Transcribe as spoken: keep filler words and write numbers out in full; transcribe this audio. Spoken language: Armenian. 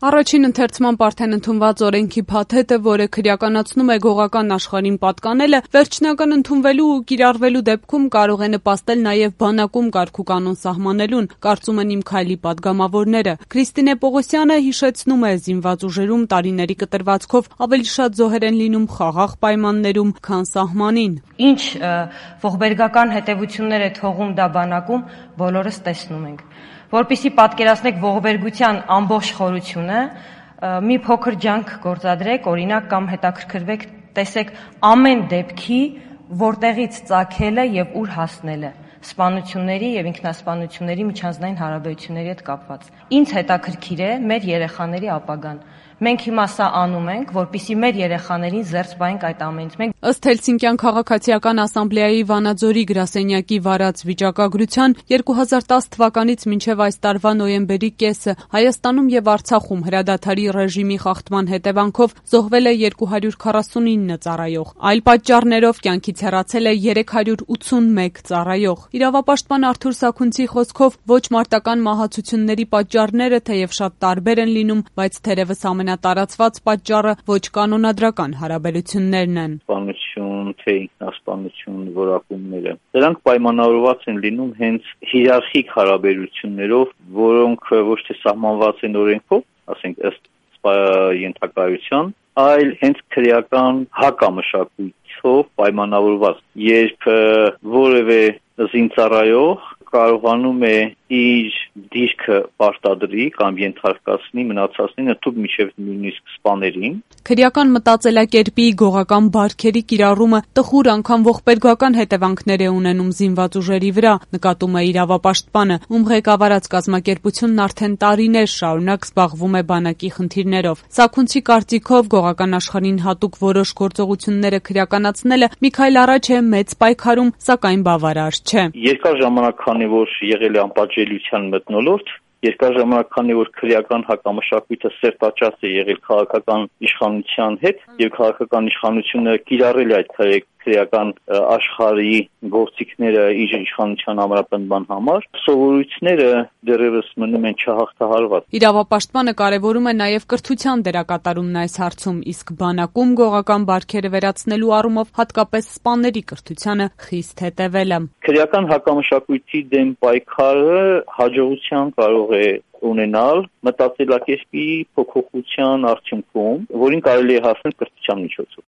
Առաջին ընթերցման արդեն ընդունված օրենքի փաթեթը, որը քրեականացնում է գողական աշխարհին պատկանելը, վերջնական ընդունվելու ու կիրառվելու դեպքում կարող է նպաստել նաև բանակում կարգուկանոն սահմանելուն, կարծում են Իմ քայլի падգամավորները։ Քրիստինե Պողոսյանը հիշեցնում է, զինված ուժերում տարիների կտրվածքով ավելի շատ զոհեր են լինում խաղաղ պայմաններում, քան սահմանին։ Ինչ ողբերգական հետևություններ է թողում դա բանակում, բոլորս տեսնում ենք։ Որպեսզի պատկերացնեք ողբերգության ամբողջ խորությունը, մի փոքր ջանք գործադրեք, օրինակ կամ հետաքրքրվեք, տեսեք ամեն դեպքի որտեղից ծագելը եւ ուր հասնելը, սպանությունների եւ ինքնասպանությունների միջանձնային հարաբերությունների հետ կապված։ Ինձ հետաքրքիր է մեր երեխաների ապագան։ Մենք հիմա սա անում ենք, որպեսզի մեր երեխաներին զերծ պահենք այդ ամենից։ Մենք ըստ Հելսինկյան քաղաքացիական ասամբլեայի Վանաձորի գրասենյակի վարած վիճակագրության երկու հազար տաս թվականից մինչև այս տարվա նոյեմբերի կեսը Հայաստանում եւ Արցախում հրադադարի ռեժիմի խախտման հետևանքով զոհվել է երկու հարյուր քառասունինը ծառայող, այլ պատճառներով կյանքից հեռացել է երեք հարյուր ութսունմեկ ծառայող։ Իրավապաշտպան Արթուր Սաքունցի խոսքով ոչ մարտական մահացությունների պատճառները թեև շատ տարբեր են լինում, բայց թերևս ամենատարածված պատճառը ոչ կանոնադրական հարաբերություններն են։ Սպանություն, թե ինքնասպանություն որակումները։ Դրանք պայմանավորված են լինում հենց հիերարխիկ հարաբերություններով, որոնք ոչ թե սահմանված են օրենքով, ասենք ըստ ենթակայության, այլ հենց քրեական հակամշակույթով պայմանավորված, երբ որևէ զինծառայող կարողանում է իր դիրքը պարտադրի կամ ենթարկացնի մնացածին ընդհանուր մինչև նույնիսկ սպաներին։ Քրեական մտածելակերպի, գողական բարքերի կիրառումը տխուր անգամ ողբերգական հետևանքներ է ունենում զինված ուժերի վրա, նկատում է իրավապաշտպանը, ում ղեկավարած կազմակերպությունն արդեն տարիներ շարունակ զբաղվում է բանակի խնդիրներով։ Սաքունցի կարծիքով գողական աշխարհին հատուկ որոշ գործողությունները քրեականացնելը մի քայլ առաջ է մեծ պայքարում, սակայն բավարար չէ։ Երկար ժամանակ քանի որ եղել է անպատժելիության մթնոլորտ, երկար ժամանակ քանի որ քրեական հակամշակույթը սերտաճած է եղել քաղաքական իշխանության հետ եւ քաղաքական իշխանությունը կիրառել է այդ քրեական աշխարհի գործիքները իր իշխանության ամրապնդման համար, սովորույթները դեռևս մնում են չհաղթահարված։ Իրավապաշտպանը կարևորում է նաև կրթության դերակատարումն այս հարցում, իսկ բանակում գողական բարքերը վերացնելու առումով հատկապես սպաների կրթությանը խիստ հետևելը։ Քրեական հակամշակույթի դեմ պայքարը հաջողության կարող է ունենալ մտածելակերպի փոփոխության արդյունքում, որին կարելի է հասնել կրթության միջոցով։